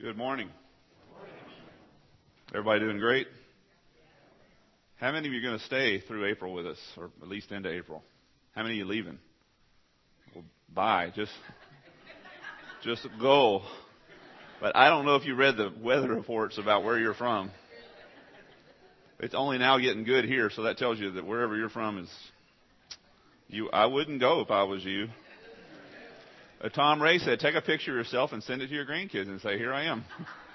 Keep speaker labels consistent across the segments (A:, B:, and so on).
A: Good morning. Everybody doing great? How many of you are going to stay through April with us, or at least into April? How many of you leaving? Well, bye. Just go. But I don't know if you read the weather reports about where you're from. It's only now getting good here, so that tells you that wherever you're from is you. I wouldn't go if I was you. Tom Ray said, take a picture of yourself and send it to your grandkids and say, here I am.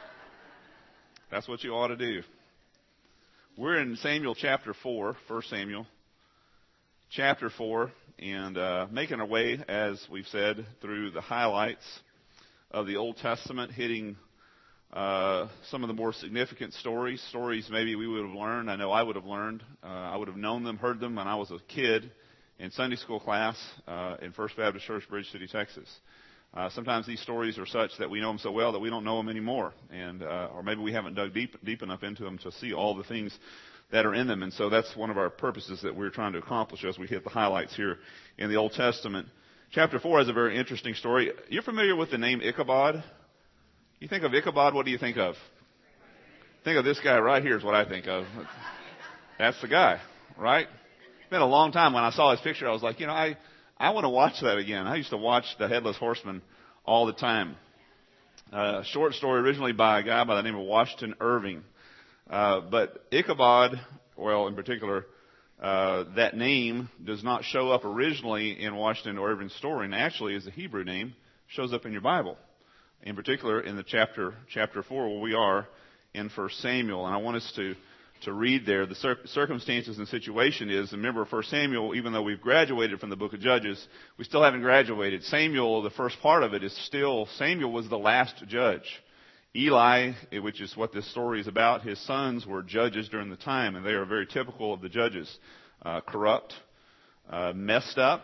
A: That's what you ought to do. We're in Samuel chapter 4, 1 Samuel chapter 4, and making our way, as we've said, through the highlights of the Old Testament, hitting some of the more significant stories maybe we would have learned. I know I would have learned. I would have known them, heard them when I was a kid in Sunday school class in First Baptist Church, Bridge City, Texas. Sometimes these stories are such that we know them so well that we don't know them anymore, and or maybe we haven't dug deep enough into them to see all the things that are in them. And so that's one of our purposes that we're trying to accomplish as we hit the highlights here in the Old Testament. Chapter 4 has a very interesting story. You're familiar with the name Ichabod? You think of Ichabod, what do you think of? Think of this guy right here is what I think of. That's the guy, right? It's been a long time. When I saw his picture, I was like, I want to watch that again. I used to watch The Headless Horseman all the time. Short story originally by a guy by the name of Washington Irving. But Ichabod, well, in particular, that name does not show up originally in Washington Irving's story, and actually is a Hebrew name, shows up in your Bible. In particular, in the chapter 4, where we are in 1 Samuel. And I want us to read there. The circumstances and situation is, remember, 1 Samuel, even though we've graduated from the book of Judges, we still haven't graduated. Samuel, the first part of it is still, Samuel was the last judge. Eli, which is what this story is about, his sons were judges during the time, and they are very typical of the judges. Corrupt, messed up,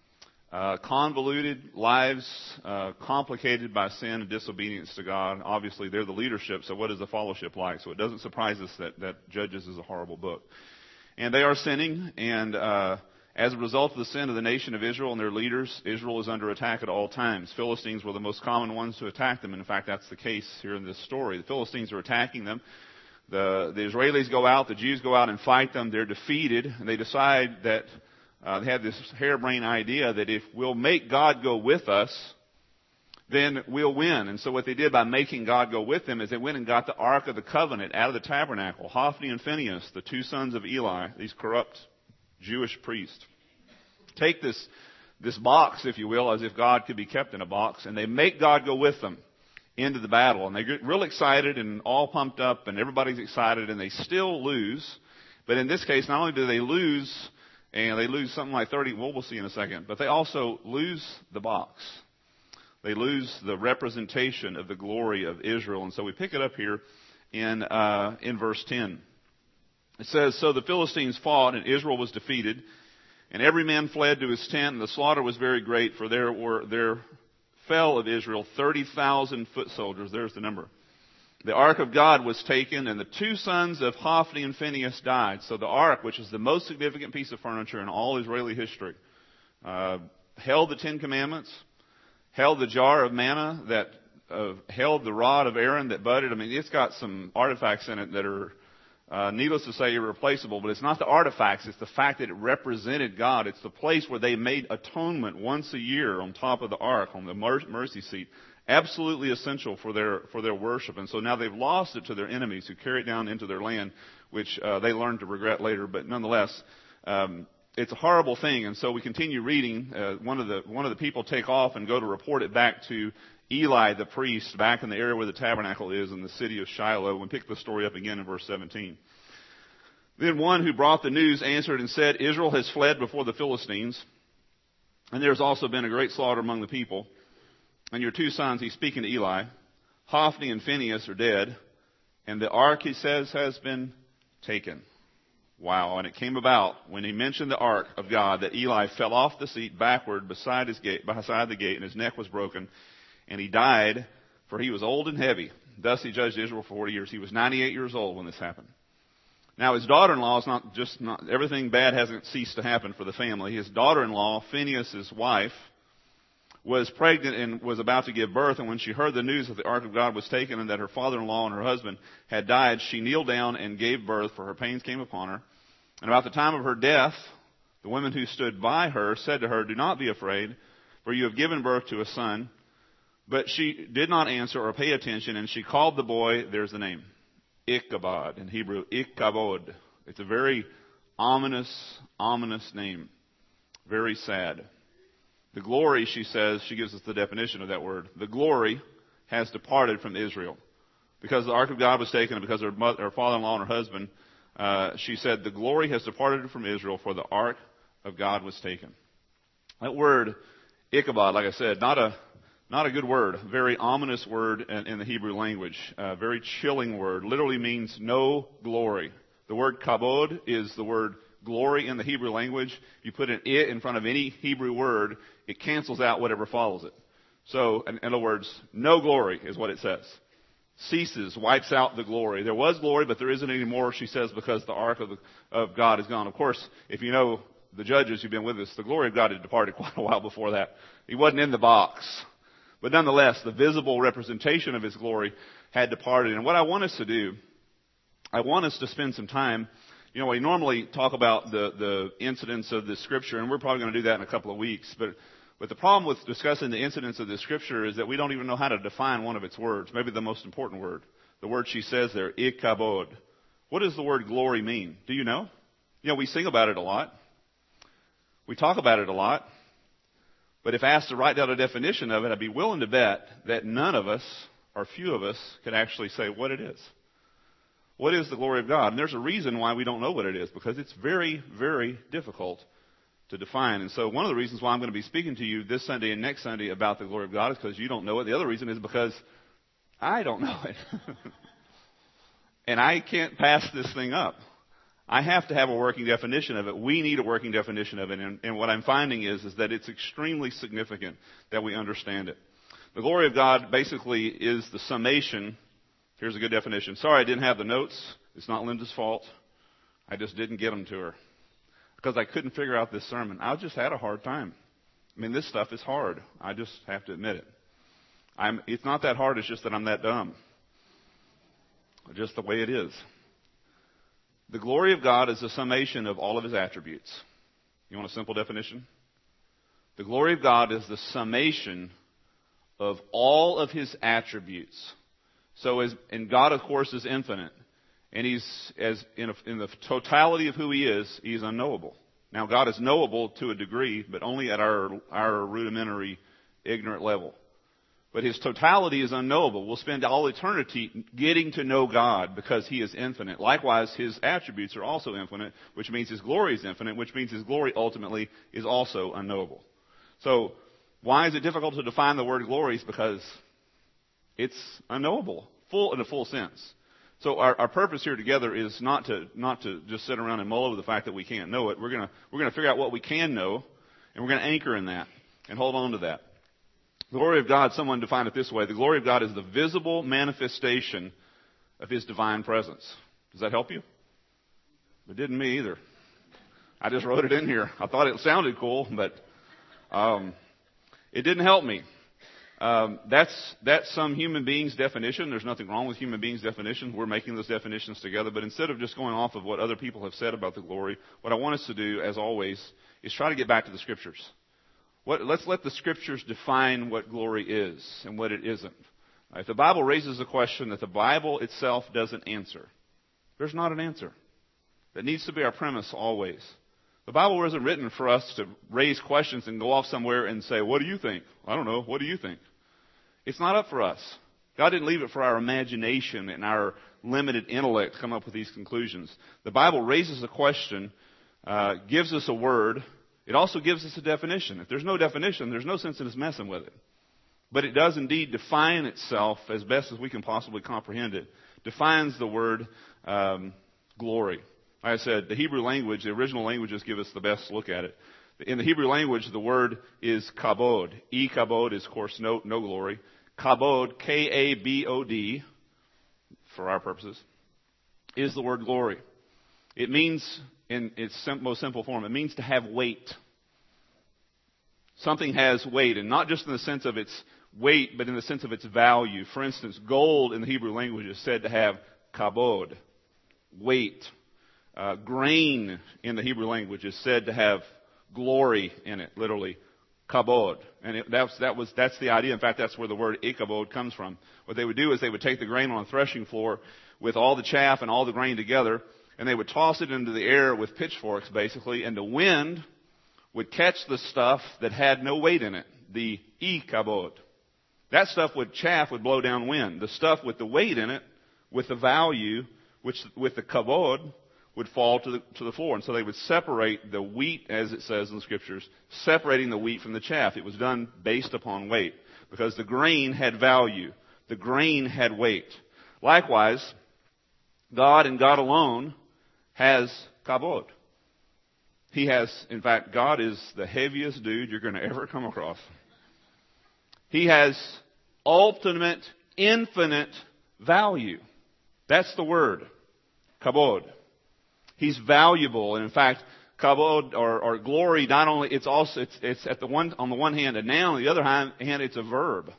A: convoluted lives, complicated by sin and disobedience to God. Obviously, they're the leadership, so what is the fellowship like? So it doesn't surprise us that Judges is a horrible book. And they are sinning, and as a result of the sin of the nation of Israel and their leaders, Israel is under attack at all times. Philistines were the most common ones to attack them, and in fact, that's the case here in this story. The Philistines are attacking them. The Israelis go out, the Jews go out and fight them. They're defeated, and they decide that they had this harebrained idea that if we'll make God go with us, then we'll win. And so what they did by making God go with them is they went and got the Ark of the Covenant out of the tabernacle. Hophni and Phinehas, the two sons of Eli, these corrupt Jewish priests, take this box, if you will, as if God could be kept in a box, and they make God go with them into the battle. And they get real excited and all pumped up, and everybody's excited, and they still lose. But in this case, not only do they lose, and they lose something like 30, well, we'll see in a second, but they also lose the box. They lose the representation of the glory of Israel. And so we pick it up here in verse 10. It says, so the Philistines fought, and Israel was defeated, and every man fled to his tent, and the slaughter was very great, for there fell of Israel 30,000 foot soldiers. There's the number. The ark of God was taken, and the two sons of Hophni and Phinehas died. So the ark, which is the most significant piece of furniture in all Israeli history, held the Ten Commandments, held the jar of manna, that held the rod of Aaron that budded. I mean, it's got some artifacts in it that are, needless to say, irreplaceable. But it's not the artifacts. It's the fact that it represented God. It's the place where they made atonement once a year on top of the ark, on the mercy seat. Absolutely essential for their worship. And so now they've lost it to their enemies who carry it down into their land, which they learned to regret later. But nonetheless, it's a horrible thing. And so we continue reading. One of the people take off and go to report it back to Eli the priest, back in the area where the tabernacle is in the city of Shiloh. And pick the story up again in verse 17. Then one who brought the news answered and said, Israel has fled before the Philistines, and there has also been a great slaughter among the people. And your two sons, he's speaking to Eli, Hophni and Phinehas are dead, and the ark, he says, has been taken. Wow. And it came about when he mentioned the ark of God that Eli fell off the seat backward beside the gate, and his neck was broken, and he died, for he was old and heavy. Thus he judged Israel for 40 years. He was 98 years old when this happened. Now his daughter-in-law is not everything bad hasn't ceased to happen for the family. His daughter-in-law, Phinehas' wife, was pregnant and was about to give birth, and when she heard the news that the ark of God was taken and that her father-in-law and her husband had died, she kneeled down and gave birth, for her pains came upon her. And about the time of her death, the women who stood by her said to her, "Do not be afraid, for you have given birth to a son." But she did not answer or pay attention, and she called the boy, there's the name, Ichabod, in Hebrew, Ichabod. It's a very ominous name. Very sad. The glory, she says, she gives us the definition of that word. The glory has departed from Israel. Because the ark of God was taken and because her father-in-law and her husband, she said, the glory has departed from Israel, for the ark of God was taken. That word, Ichabod, like I said, not a good word. A very ominous word in the Hebrew language. A very chilling word. Literally means no glory. The word kabod is the word glory in the Hebrew language. If you put an it in front of any Hebrew word, it cancels out whatever follows it. So, in other words, no glory is what it says. Ceases, wipes out the glory. There was glory, but there isn't anymore, she says, because the ark of God is gone. Of course, if you know the judges who've been with us, the glory of God had departed quite a while before that. He wasn't in the box. But nonetheless, the visible representation of His glory had departed. And what I want us to do, I want us to spend some time. You know, we normally talk about the incidents of the Scripture, and we're probably going to do that in a couple of weeks. But the problem with discussing the incidents of the Scripture is that we don't even know how to define one of its words, maybe the most important word. The word she says there, Ichabod. What does the word glory mean? Do you know? You know, we sing about it a lot. We talk about it a lot. But if asked to write down a definition of it, I'd be willing to bet that none of us, or few of us, could actually say what it is. What is the glory of God? And there's a reason why we don't know what it is, because it's very, very difficult to define. And so one of the reasons why I'm going to be speaking to you this Sunday and next Sunday about the glory of God is because you don't know it. The other reason is because I don't know it. And I can't pass this thing up. I have to have a working definition of it. We need a working definition of it. And what I'm finding is that it's extremely significant that we understand it. The glory of God basically is the summation. Here's a good definition. Sorry I didn't have the notes. It's not Linda's fault. I just didn't get them to her. Because I couldn't figure out this sermon. I just had a hard time. I mean, this stuff is hard. I just have to admit it. It's not that hard. It's just that I'm that dumb. Just the way it is. The glory of God is the summation of all of His attributes. You want a simple definition? The glory of God is the summation of all of His attributes. And God, of course, is infinite. And He's, in the totality of who He is, He's unknowable. Now, God is knowable to a degree, but only at our rudimentary, ignorant level. But His totality is unknowable. We'll spend all eternity getting to know God because He is infinite. Likewise, His attributes are also infinite, which means His glory is infinite, which means His glory ultimately is also unknowable. So, why is it difficult to define the word glory? It's because it's unknowable, in a full sense. So our purpose here together is not to just sit around and mull over the fact that we can't know it. We're gonna figure out what we can know, and we're gonna anchor in that and hold on to that. The glory of God, someone defined it this way: the glory of God is the visible manifestation of His divine presence. Does that help you? It didn't me either. I just wrote it in here. I thought it sounded cool, but it didn't help me. That's some human being's definition. There's nothing wrong with human beings' definition. We're making those definitions together. But instead of just going off of what other people have said about the glory, what I want us to do, as always, is try to get back to the Scriptures. Let's let the Scriptures define what glory is and what it isn't. If the Bible raises a question that the Bible itself doesn't answer, there's not an answer. That needs to be our premise always. The Bible wasn't written for us to raise questions and go off somewhere and say, what do you think? I don't know. What do you think? It's not up for us. God didn't leave it for our imagination and our limited intellect to come up with these conclusions. The Bible raises a question, gives us a word. It also gives us a definition. If there's no definition, there's no sense in us messing with it. But it does indeed define itself as best as we can possibly comprehend it. Defines the word glory. Like I said, the Hebrew language, the original languages give us the best look at it. In the Hebrew language, the word is kabod. Kabod is, of course, no glory. Kabod, K-A-B-O-D, for our purposes, is the word glory. It means, in its most simple form, it means to have weight. Something has weight, and not just in the sense of its weight, but in the sense of its value. For instance, gold in the Hebrew language is said to have kabod, weight. Grain in the Hebrew language is said to have glory in it, literally, kabod. And that's the idea. In fact, that's where the word ikabod comes from. What they would do is they would take the grain on a threshing floor with all the chaff and all the grain together, and they would toss it into the air with pitchforks, basically, and the wind would catch the stuff that had no weight in it, the ikabod. That stuff chaff would blow downwind. The stuff with the weight in it, with the value, with the kabod, would fall to the floor. And so they would separate the wheat, as it says in the Scriptures, separating the wheat from the chaff. It was done based upon weight, because the grain had value. The grain had weight. Likewise, God and God alone has kabod. He has, in fact, God is the heaviest dude you're going to ever come across. He has ultimate, infinite value. That's the word, kabod. He's valuable, and in fact, kabod or glory, not only it's on the one hand a noun, on the other hand it's a verb.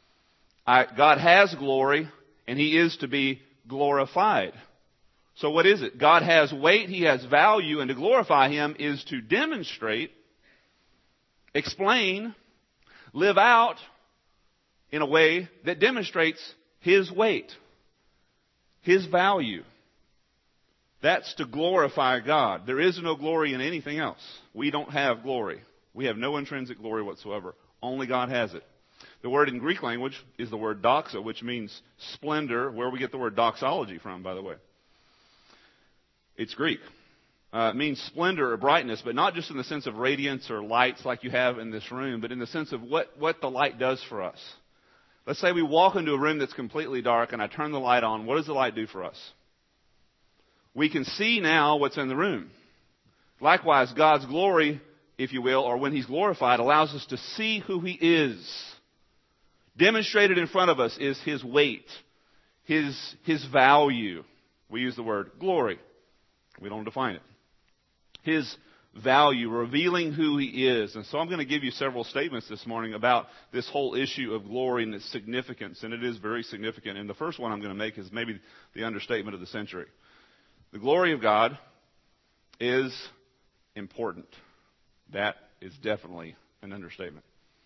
A: God has glory, and He is to be glorified. So what is it? God has weight, He has value, and to glorify Him is to demonstrate, explain, live out in a way that demonstrates His weight, His value. That's to glorify God. There is no glory in anything else. We don't have glory. We have no intrinsic glory whatsoever. Only God has it. The word in Greek language is the word doxa, which means splendor, where we get the word doxology from, by the way. It's Greek. It means splendor or brightness, but not just in the sense of radiance or lights like you have in this room, but in the sense of what the light does for us. Let's say we walk into a room that's completely dark and I turn the light on. What does the light do for us? We can see now what's in the room. Likewise, God's glory, if you will, or when He's glorified, allows us to see who He is. Demonstrated in front of us is His weight, His value. We use the word glory. We don't define it. His value, revealing who He is. And so I'm going to give you several statements this morning about this whole issue of glory and its significance. And it is very significant. And the first one I'm going to make is maybe the understatement of the century. The glory of God is important. That is definitely an understatement.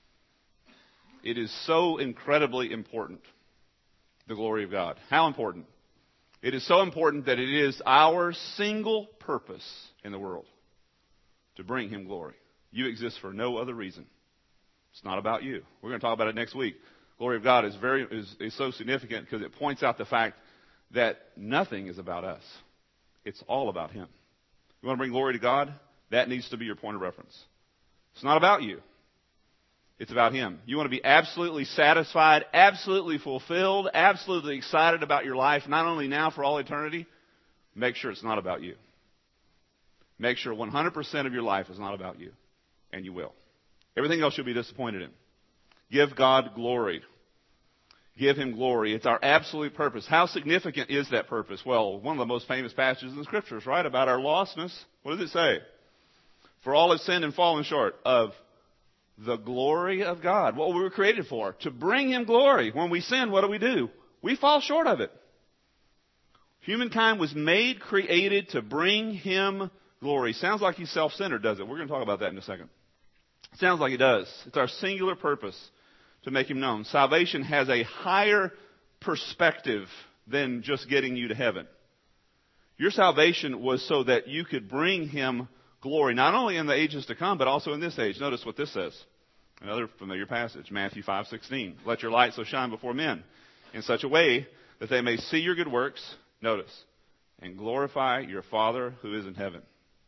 A: It is so incredibly important, the glory of God. How important? It is so important that it is our single purpose in the world to bring Him glory. You exist for no other reason. It's not about you. We're going to talk about it next week. Glory of God is so significant because it points out the fact that nothing is about us. It's all about Him. You want to bring glory to God? That needs to be your point of reference. It's not about you. It's about Him. You want to be absolutely satisfied, absolutely fulfilled, absolutely excited about your life, not only now for all eternity. Make sure it's not about you. Make sure 100% of your life is not about you. And you will. Everything else you'll be disappointed in. Give God glory. Give Him glory. It's our absolute purpose. How significant is that purpose? Well, one of the most famous passages in the Scriptures, right, about our lostness. What does it say? For all have sinned and fallen short of the glory of God. What we were created for. To bring Him glory. When we sin, what do? We fall short of it. Humankind was made, created to bring Him glory. Sounds like He's self-centered, does it? We're going to talk about that in a second. Sounds like He does. It's our singular purpose to make Him known. Salvation has a higher perspective than just getting you to heaven. Your salvation was so that you could bring Him glory, not only in the ages to come, but also in this age. Notice what this says. Another familiar passage, Matthew 5:16. Let your light so shine before men in such a way that they may see your good works, notice, and glorify your Father who is in heaven.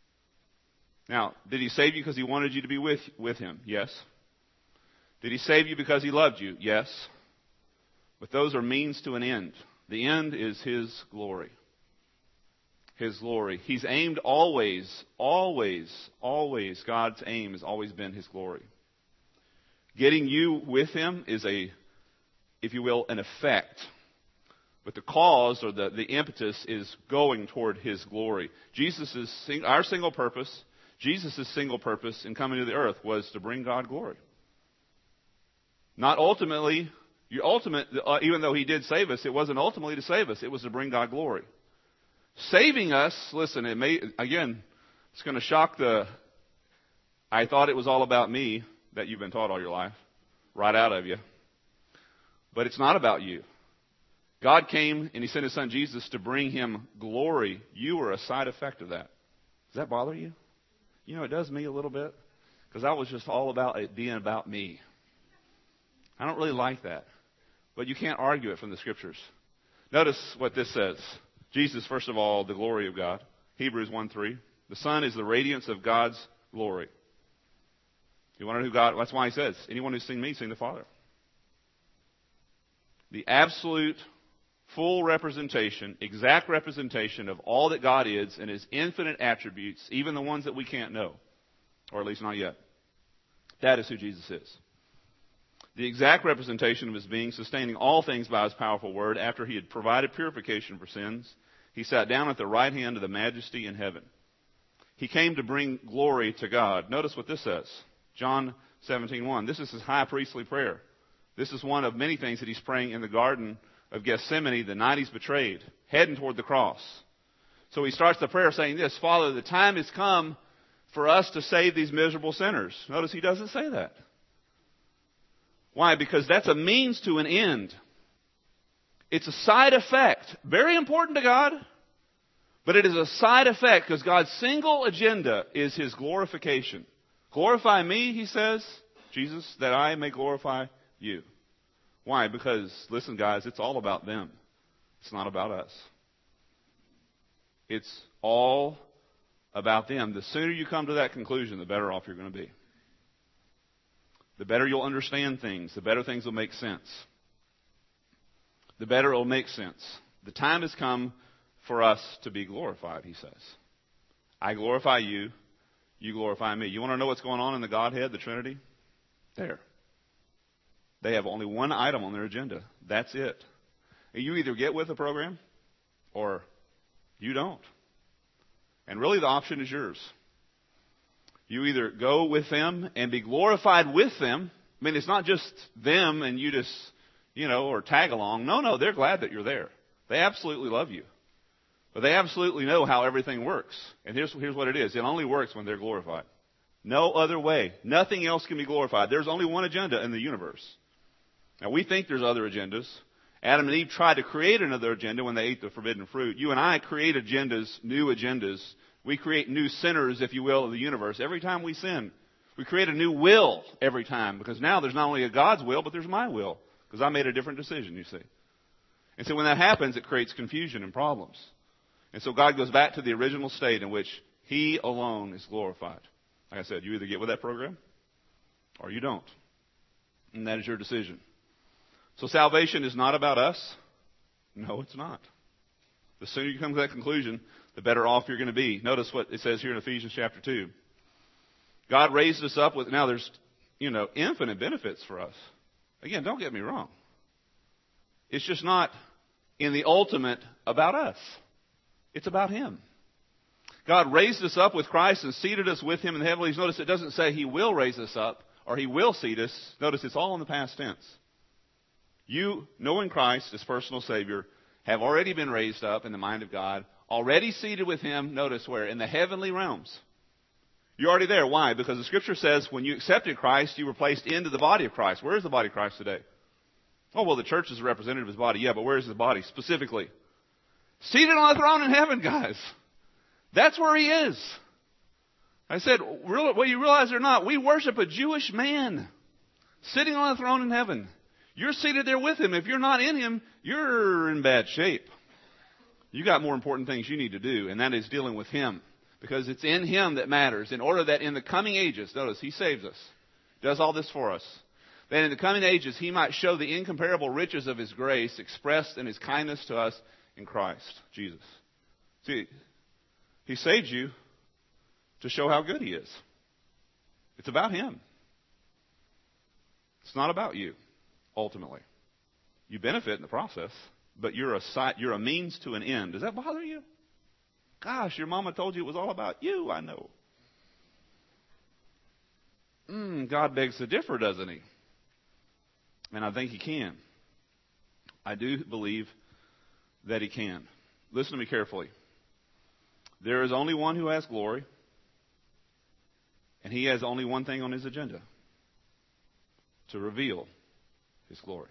A: Now, did He save you because He wanted you to be with Him? Yes. Did He save you because He loved you? Yes. But those are means to an end. The end is His glory. His glory. He's aimed always, God's aim has always been His glory. Getting you with Him is if you will, an effect. But the cause or the impetus is going toward His glory. Jesus is our single purpose. Jesus' single purpose in coming to the earth was to bring God glory. Not ultimately, even though he did save us, it wasn't ultimately to save us. It was to bring God glory. Saving us, listen, it's going to shock I thought it was all about me that you've been taught all your life, right out of you. But it's not about you. God came and he sent his son Jesus to bring him glory. You were a side effect of that. Does that bother you? You know, it does me a little bit, because I was just all about it being about me. I don't really like that. But you can't argue it from the Scriptures. Notice what this says. Jesus, first of all, the glory of God. Hebrews 1:3. The Son is the radiance of God's glory. You want to know who God? That's why he says, anyone who's seen me, seen the Father. The absolute, full representation, exact representation of all that God is and his infinite attributes, even the ones that we can't know, or at least not yet. That is who Jesus is. The exact representation of his being, sustaining all things by his powerful word. After he had provided purification for sins, he sat down at the right hand of the majesty in heaven. He came to bring glory to God. Notice what this says. John 17:1. This is his high priestly prayer. This is one of many things that he's praying in the Garden of Gethsemane the night he's betrayed, heading toward the cross. So he starts the prayer saying this: Father, the time has come for us to save these miserable sinners. Notice he doesn't say that. Why? Because that's a means to an end. It's a side effect. Very important to God, but it is a side effect because God's single agenda is his glorification. Glorify me, he says, Jesus, that I may glorify you. Why? Because, listen guys, it's all about them. It's not about us. It's all about them. The sooner you come to that conclusion, the better off you're going to be. The better you'll understand things. The better things will make sense. The better it will make sense. The time has come for us to be glorified, he says. I glorify you. You glorify me. You want to know what's going on in the Godhead, the Trinity? There. They have only one item on their agenda. That's it. And you either get with the program or you don't. And really the option is yours. You either go with them and be glorified with them. I mean, it's not just them and you just, or tag along. No, they're glad that you're there. They absolutely love you. But they absolutely know how everything works. And here's what it is. It only works when they're glorified. No other way. Nothing else can be glorified. There's only one agenda in the universe. Now, we think there's other agendas. Adam and Eve tried to create another agenda when they ate the forbidden fruit. You and I create agendas, new agendas. We create new sinners, if you will, of the universe. Every time we sin, we create a new will every time. Because now there's not only a God's will, but there's my will. Because I made a different decision, you see. And so when that happens, it creates confusion and problems. And so God goes back to the original state in which he alone is glorified. Like I said, you either get with that program or you don't. And that is your decision. So salvation is not about us. No, it's not. The sooner you come to that conclusion, the better off you're going to be. Notice what it says here in Ephesians chapter 2. God raised us up with, now there's, infinite benefits for us. Again, don't get me wrong. It's just not in the ultimate about us. It's about him. God raised us up with Christ and seated us with him in the heavenlies. Notice it doesn't say he will raise us up or he will seat us. Notice it's all in the past tense. You, knowing Christ as personal Savior, have already been raised up in the mind of God, already seated with him, notice where? In the heavenly realms. You're already there. Why? Because the Scripture says when you accepted Christ, you were placed into the body of Christ. Where is the body of Christ today? Oh, well, the church is a representative of his body. Yeah, but where is his body specifically? Seated on the throne in heaven, guys. That's where he is. I said, whether you realize it or not, we worship a Jewish man sitting on a throne in heaven. You're seated there with him. If you're not in him, you're in bad shape. You got more important things you need to do, and that is dealing with him. Because it's in him that matters, in order that in the coming ages, notice, he saves us, does all this for us, that in the coming ages he might show the incomparable riches of his grace expressed in his kindness to us in Christ Jesus. See, he saved you to show how good he is. It's about him. It's not about you, ultimately. You benefit in the process, but you're a means to an end. Does that bother you? Gosh, your mama told you it was all about you, I know. God begs to differ, doesn't he? And I think he can. I do believe that he can. Listen to me carefully. There is only one who has glory, and he has only one thing on his agenda: to reveal his glory.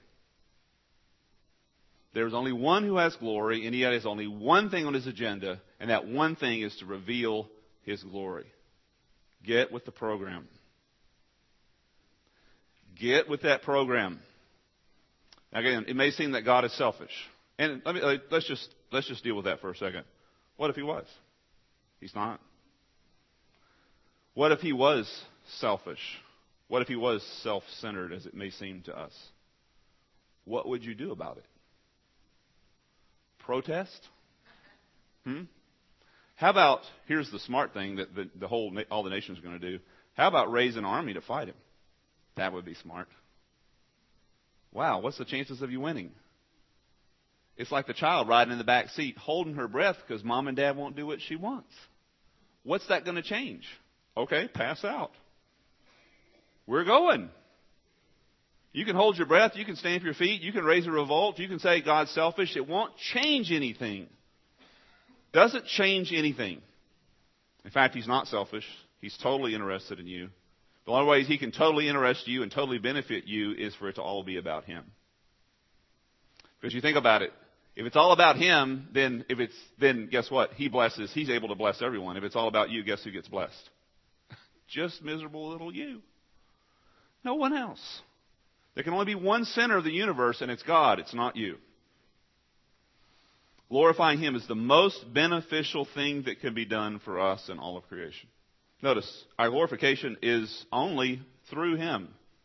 A: There is only one who has glory, and he has only one thing on his agenda, and that one thing is to reveal his glory. Get with the program. Get with that program. Again, it may seem that God is selfish. And let's just deal with that for a second. What if he was? He's not. What if he was selfish? What if he was self-centered, as it may seem to us? What would you do about it? Protest? How about, here's the smart thing that all the nations are going to do. How about raise an army to fight him? That would be smart. Wow, what's the chances of you winning? It's like the child riding in the back seat, holding her breath because mom and dad won't do what she wants. What's that going to change? Okay, pass out. We're going. You can hold your breath. You can stamp your feet. You can raise a revolt. You can say God's selfish. It won't change anything. Doesn't change anything. In fact, he's not selfish. He's totally interested in you. The only way he can totally interest you and totally benefit you is for it to all be about him. Because you think about it. If it's all about him, then guess what? He blesses. He's able to bless everyone. If it's all about you, guess who gets blessed? Just miserable little you. No one else. There can only be one center of the universe, and it's God. It's not you. Glorifying him is the most beneficial thing that can be done for us in all of creation. Notice, our glorification is only through him.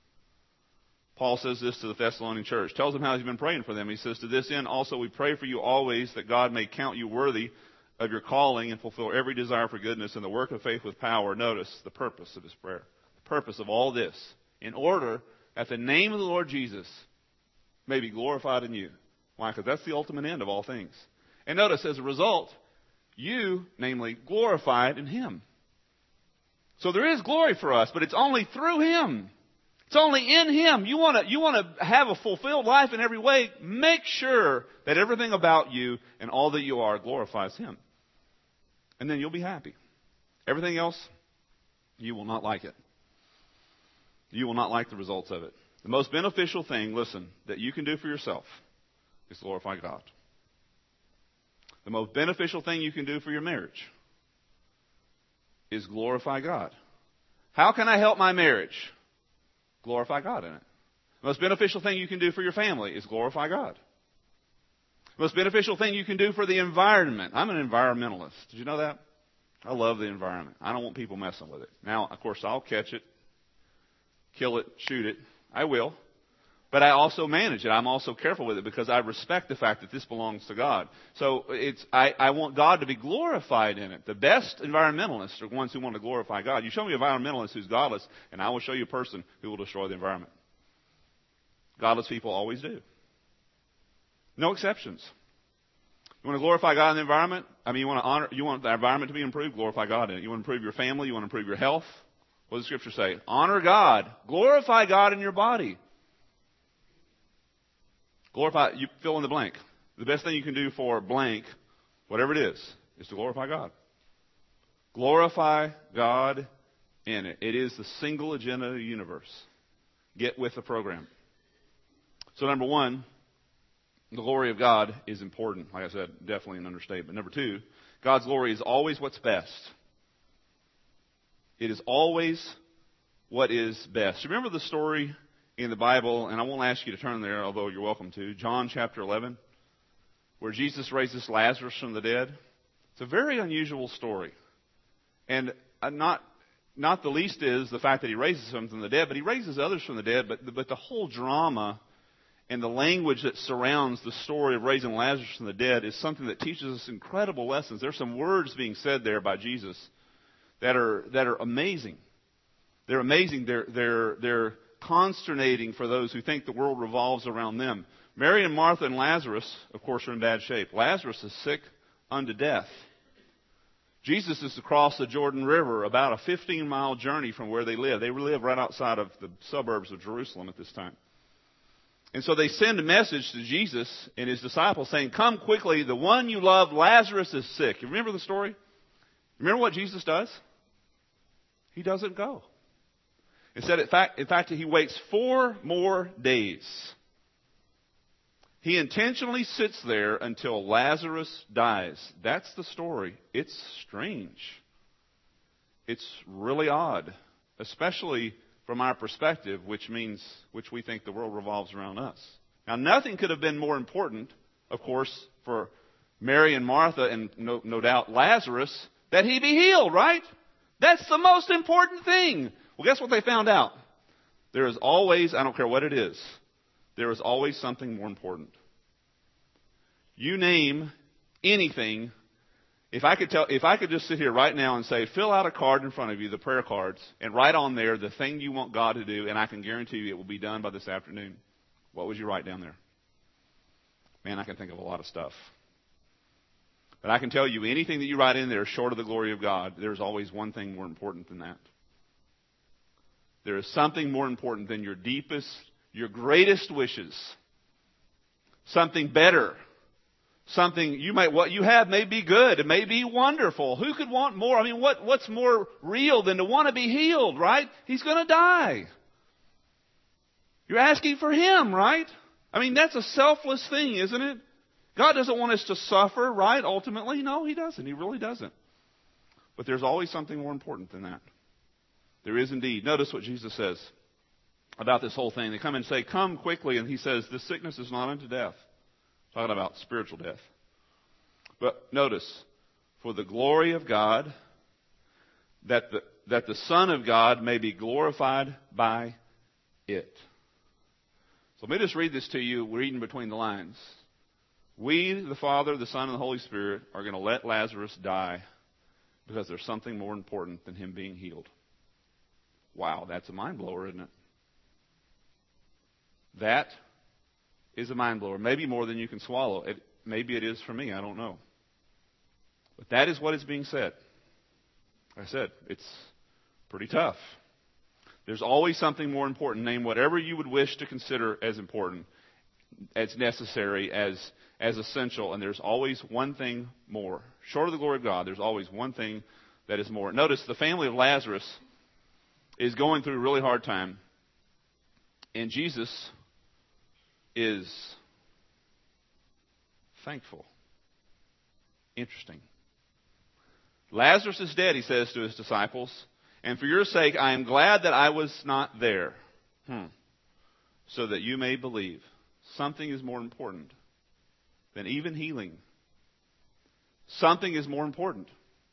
A: Paul says this to the Thessalonian church. Tells them how he's been praying for them. He says, to this end also we pray for you always, that God may count you worthy of your calling and fulfill every desire for goodness and the work of faith with power. Notice the purpose of his prayer. The purpose of all this. In order that the name of the Lord Jesus may be glorified in you. Why? Because that's the ultimate end of all things. And notice, as a result, you, namely, glorified in him. So there is glory for us, but it's only through him. It's only in him. You want to have a fulfilled life in every way. Make sure that everything about you and all that you are glorifies him. And then you'll be happy. Everything else, you will not like it. You will not like the results of it. The most beneficial thing, listen, that you can do for yourself is glorify God. The most beneficial thing you can do for your marriage is glorify God. How can I help my marriage? Glorify God in it. The most beneficial thing you can do for your family is glorify God. The most beneficial thing you can do for the environment. I'm an environmentalist. Did you know that? I love the environment. I don't want people messing with it. Now, of course, I'll catch it, kill it, shoot it. I will. But I also manage it. I'm also careful with it because I respect the fact that this belongs to God. So I want God to be glorified in it. The best environmentalists are ones who want to glorify God. You show me an environmentalist who's godless, and I will show you a person who will destroy the environment. Godless people always do. No exceptions. You want to glorify God in the environment? I mean, you want the environment to be improved? Glorify God in it. You want to improve your family? You want to improve your health? What does the Scripture say? Honor God. Glorify God in your body. Glorify, you fill in the blank. The best thing you can do for blank, whatever it is to glorify God. Glorify God in it. It is the single agenda of the universe. Get with the program. So number one, the glory of God is important. Like I said, definitely an understatement. Number two, God's glory is always what's best. It is always what is best. Remember the story in the Bible, and I won't ask you to turn there, although you're welcome to, John chapter 11, where Jesus raises Lazarus from the dead. It's a very unusual story. And not the least is the fact that he raises him from the dead, but he raises others from the dead. But the whole drama and the language that surrounds the story of raising Lazarus from the dead is something that teaches us incredible lessons. There's some words being said there by Jesus that are amazing. They're amazing. They're consternating for those who think the world revolves around them. Mary and Martha and Lazarus, of course, are in bad shape. Lazarus is sick unto death. Jesus is across the Jordan River, about a 15-mile journey from where they live. They live right outside of the suburbs of Jerusalem at this time. And so they send a message to Jesus and his disciples saying, come quickly, the one you love, Lazarus, is sick. You remember the story? Remember what Jesus does? He doesn't go. Instead, in fact, he waits 4 more days. He intentionally sits there until Lazarus dies. That's the story. It's strange. It's really odd, especially from our perspective, which we think the world revolves around us. Now, nothing could have been more important, of course, for Mary and Martha and no doubt Lazarus, that he be healed, right? That's the most important thing. Well, guess what they found out? There is always, I don't care what it is, there is always something more important. You name anything. If I could just sit here right now and say, fill out a card in front of you, the prayer cards, and write on there the thing you want God to do, and I can guarantee you it will be done by this afternoon. What would you write down there? Man, I can think of a lot of stuff. But I can tell you, anything that you write in there short of the glory of God, there's always one thing more important than that. There is something more important than your deepest, your greatest wishes. Something better. Something what you have may be good. It may be wonderful. Who could want more? I mean, what's more real than to want to be healed, right? He's going to die. You're asking for him, right? I mean, that's a selfless thing, isn't it? God doesn't want us to suffer, right? Ultimately, no, he doesn't. He really doesn't. But there's always something more important than that. There is indeed. Notice what Jesus says about this whole thing. They come and say, come quickly. And he says, this sickness is not unto death. Talking about spiritual death. But notice, for the glory of God, that the Son of God may be glorified by it. So let me just read this to you, reading between the lines. We, the Father, the Son, and the Holy Spirit, are going to let Lazarus die because there's something more important than him being healed. Wow, that's a mind blower, isn't it? That is a mind blower. Maybe more than you can swallow. Maybe it is for me. I don't know. But that is what is being said. Like I said, it's pretty tough. There's always something more important. Name whatever you would wish to consider as important, as necessary, as essential. And there's always one thing more. Short of the glory of God, there's always one thing that is more. Notice the family of Lazarus is going through a really hard time. And Jesus is thankful. Interesting. Lazarus is dead, he says to his disciples. And for your sake, I am glad that I was not there. So that you may believe. Something is more important than even healing. Something is more important.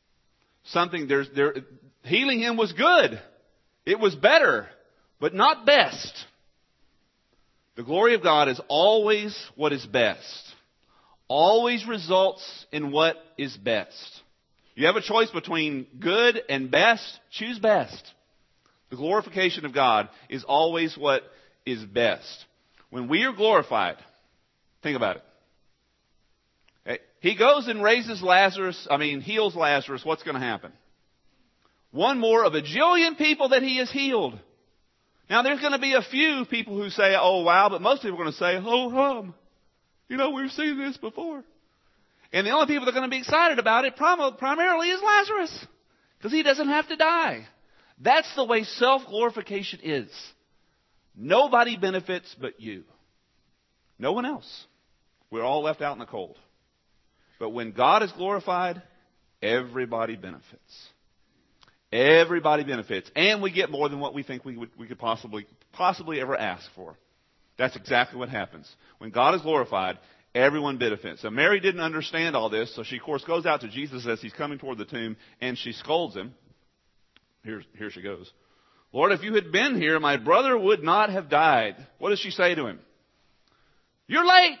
A: Healing him was good. It was better, but not best. The glory of God is always what is best. Always results in what is best. You have a choice between good and best. Choose best. The glorification of God is always what is best. When we are glorified, think about it. He goes and heals Lazarus. What's going to happen? One more of a jillion people that he has healed. Now, there's going to be a few people who say, oh, wow, but most people are going to say, oh, we've seen this before. And the only people that are going to be excited about it primarily is Lazarus, because he doesn't have to die. That's the way self-glorification is. Nobody benefits but you. No one else. We're all left out in the cold. But when God is glorified, everybody benefits. Everybody benefits. And we get more than what we think we could possibly ever ask for. That's exactly what happens. When God is glorified, everyone benefits. So Mary didn't understand all this, so she, of course, goes out to Jesus as he's coming toward the tomb, and she scolds him. Here she goes. Lord, if you had been here, my brother would not have died. What does she say to him? You're late.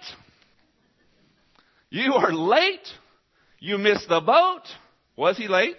A: You are late. You missed the boat. Was he late?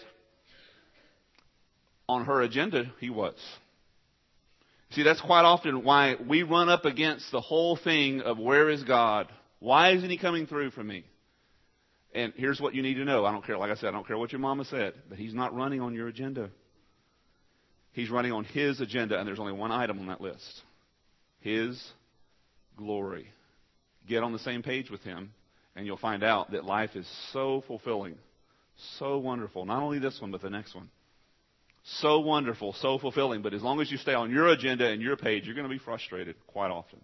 A: On her agenda, he was. See, that's quite often why we run up against the whole thing of where is God? Why isn't he coming through for me? And here's what you need to know. I don't care, like I said, I don't care what your mama said, but he's not running on your agenda. He's running on his agenda, and there's only one item on that list. His glory. Get on the same page with him, and you'll find out that life is so fulfilling, so wonderful. Not only this one, but the next one. So wonderful, so fulfilling. But as long as you stay on your agenda and your page, you're going to be frustrated quite often.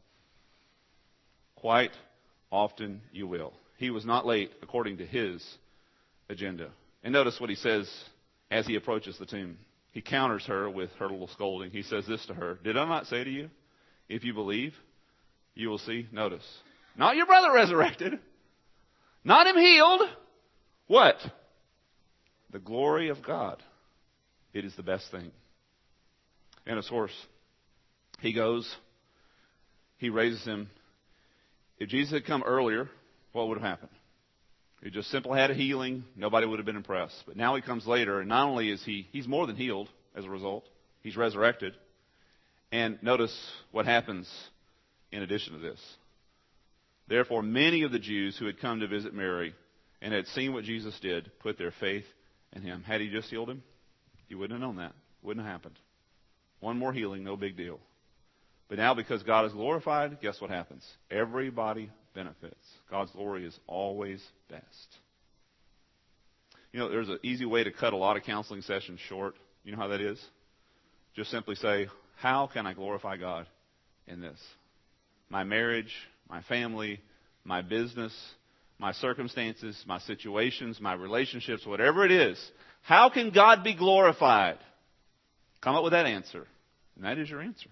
A: Quite often you will. He was not late according to his agenda. And notice what he says as he approaches the tomb. He counters her with her little scolding. He says this to her. Did I not say to you, if you believe, you will see? Notice. Not your brother resurrected. Not him healed. What? The glory of God. It is the best thing. And of course, he goes. He raises him. If Jesus had come earlier, what would have happened? He just simply had a healing. Nobody would have been impressed. But now he comes later, and not only is he's more than healed as a result. He's resurrected. And notice what happens in addition to this. Therefore, many of the Jews who had come to visit Mary and had seen what Jesus did put their faith in him. Had he just healed him, you wouldn't have known that. Wouldn't have happened. One more healing, no big deal. But now because God is glorified, guess what happens? Everybody benefits. God's glory is always best. You know, there's an easy way to cut a lot of counseling sessions short. You know how that is? Just simply say, how can I glorify God in this? My marriage, my family, my business, my circumstances, my situations, my relationships, whatever it is. How can God be glorified? Come up with that answer. And that is your answer.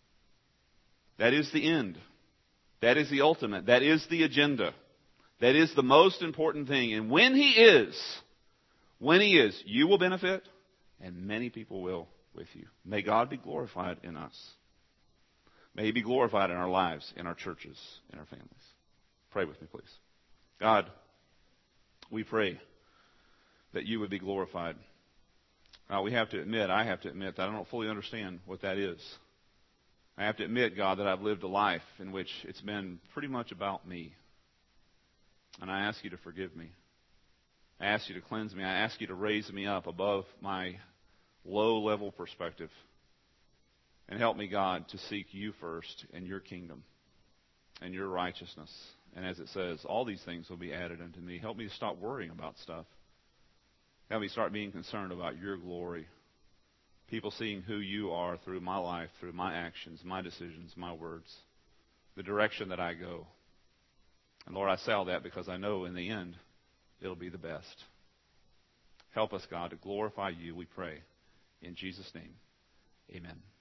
A: That is the end. That is the ultimate. That is the agenda. That is the most important thing. And when He is, you will benefit, and many people will with you. May God be glorified in us. May He be glorified in our lives, in our churches, in our families. Pray with me, please. God, we pray that you would be glorified. I have to admit that I don't fully understand what that is. I have to admit, God, that I've lived a life in which it's been pretty much about me. And I ask you to forgive me. I ask you to cleanse me. I ask you to raise me up above my low-level perspective. And help me, God, to seek you first and your kingdom and your righteousness. And as it says, all these things will be added unto me. Help me to stop worrying about stuff. Help me start being concerned about your glory. People seeing who you are through my life, through my actions, my decisions, my words, the direction that I go. And Lord, I say all that because I know in the end it'll be the best. Help us, God, to glorify you, we pray. In Jesus' name, amen.